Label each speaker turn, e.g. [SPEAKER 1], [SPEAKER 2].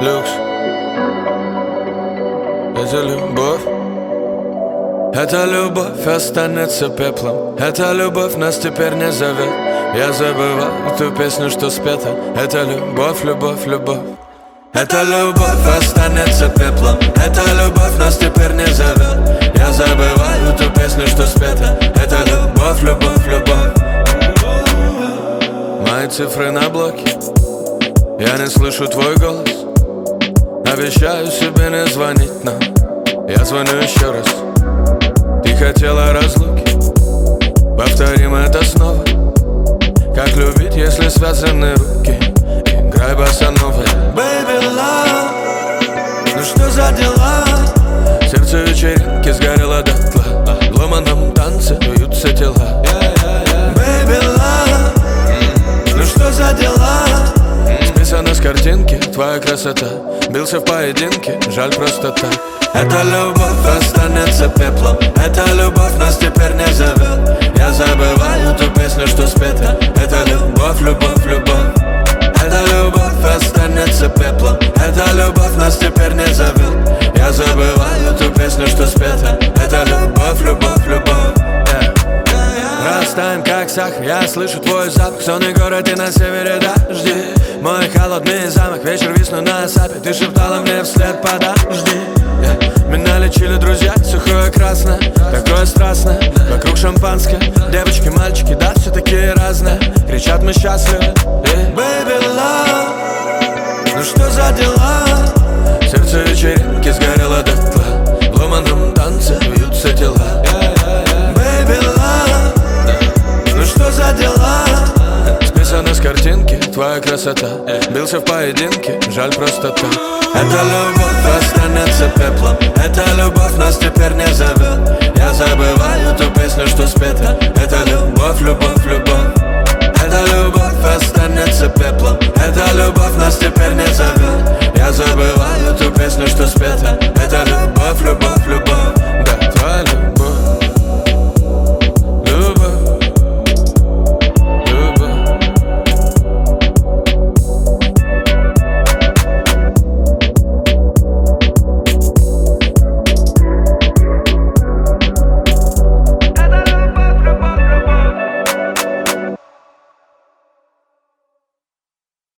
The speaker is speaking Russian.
[SPEAKER 1] Люкс. Это любовь. Эта любовь останется пеплом. Эта любовь нас теперь не зовет. Я забываю ту песню, что спета. Это любовь, любовь, любовь. Эта любовь останется пеплом. Эта любовь нас теперь не зовет. Я забываю ту песню, что спета. Это любовь, любовь, любовь. Мои цифры на блоке. Я не слышу твой голос. Обещаю себе не звонить, но я звоню еще раз. Ты хотела разлуки, повторим это снова. Как любить, если связаны руки? Играй босанова. Baby love, ну что за дела? Сердце вечеринки сгорело дотла. В ломаном танце бьются тела. Baby love, ну что за дела? Списана с картинки твоя красота. Бился в поединке, жаль просто так. Эта любовь останется пеплом. Эта любовь нас теперь не зовет. Я забываю ту песню, что спета. Это любовь, любовь, любовь. Эта любовь останется пеплом. Эта любовь нас теперь не зовет. Я забываю ту песню, что спета. Это любовь, любовь, любовь. Растаем как сахар, я слышу твой запах. Сонный город и на севере дожди. Мой холодный замок, вечер весну на сапе. Ты шептала мне вслед подожди. Меня лечили друзья, сухое красное, такое страстное. Вокруг шампанское, девочки, мальчики, да, все такие разные. Кричат мы счастливы. Baby love, ну что за дела? Сердце вечеринки сгорело дотла. В ломаном танце бьются тела. Baby love, ну что за дела? Списана с картинки твоя красота. Бился в поединке, жаль просто так. Эта любовь останется пеплом. Эта любовь нас теперь не зовет. Я забываю ту песню, что спета.